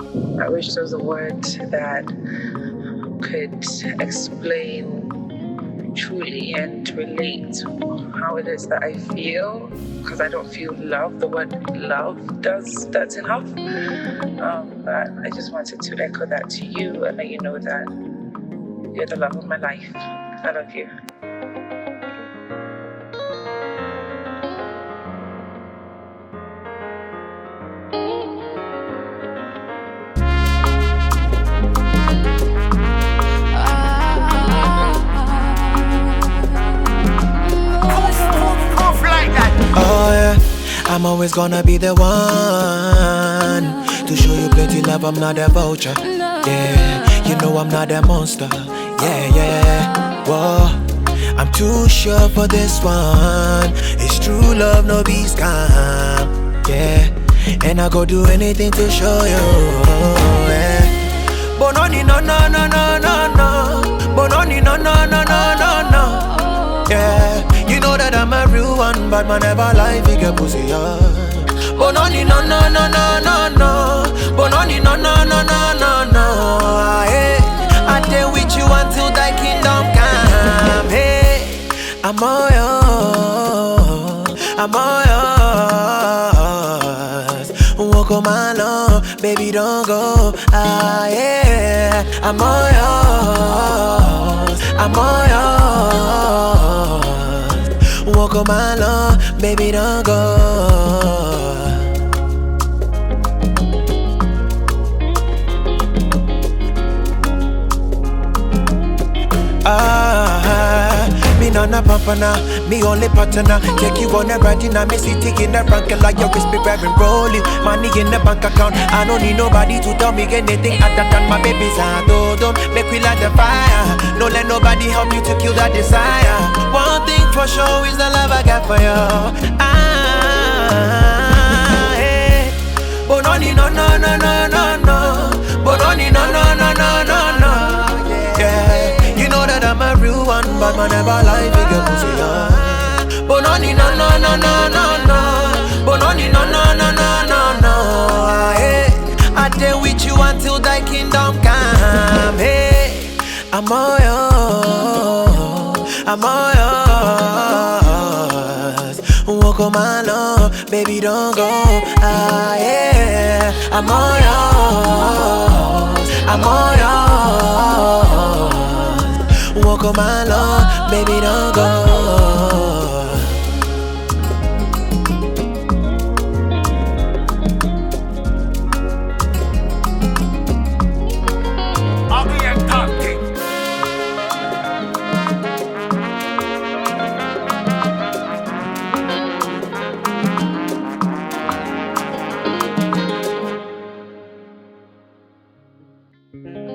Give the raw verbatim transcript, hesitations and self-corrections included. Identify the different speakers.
Speaker 1: I wish there was a word that could explain truly and relate how it is that I feel, because I don't feel love. The word love does that's enough. Um, but I just wanted to echo that to you and let you know that you're the love of my life. I love you.
Speaker 2: Oh yeah, I'm always gonna be the one to show you plenty love. I'm not a vulture. Yeah, you know I'm not a monster. Yeah, yeah. Whoa, I'm too sure for this one. It's true love, no be scam. Yeah, and I go do anything to show you. Yeah. Bononi no no no no no no. Bononi no no no no no no. Yeah, you know that I'm a real one, but man never lie, figure pussy up. Bononi no no no no no no. Bononi no no no no no no. Hey, I stay with you until thy kingdom come. Hey, I'm all yours, I'm all yours. Walk on my lawn, baby don't go. Ah yeah, I'm all yours, I'm all yours. Walk on my lawn, baby don't go. Ah, me nana pampana, me only partner. Take you on a ride in a messy taking a rank like your wrist be wearing rolling. Money in the bank account. I don't need nobody to tell me anything other than my baby's a do. Make we light the fire. No let nobody help you to kill that desire. One thing for sure is the love I got for you. Ah, hey. Bononi no no no no no no. Bononi no no no no no no. Yeah. You know that I'm a real one, but man never lie, figure pussy up. Bononi no no no no no no. Bononi no no no no no no. Hey, I stay with you until thy kingdom come. Hey, I'm all yours, I'm all yours. Walk on my lawn, baby don't go. Ah yeah, I'm all yours, I'm all yours. Walk on my lawn, baby don't go.
Speaker 3: Ugly and talking.
Speaker 1: Mm-hmm.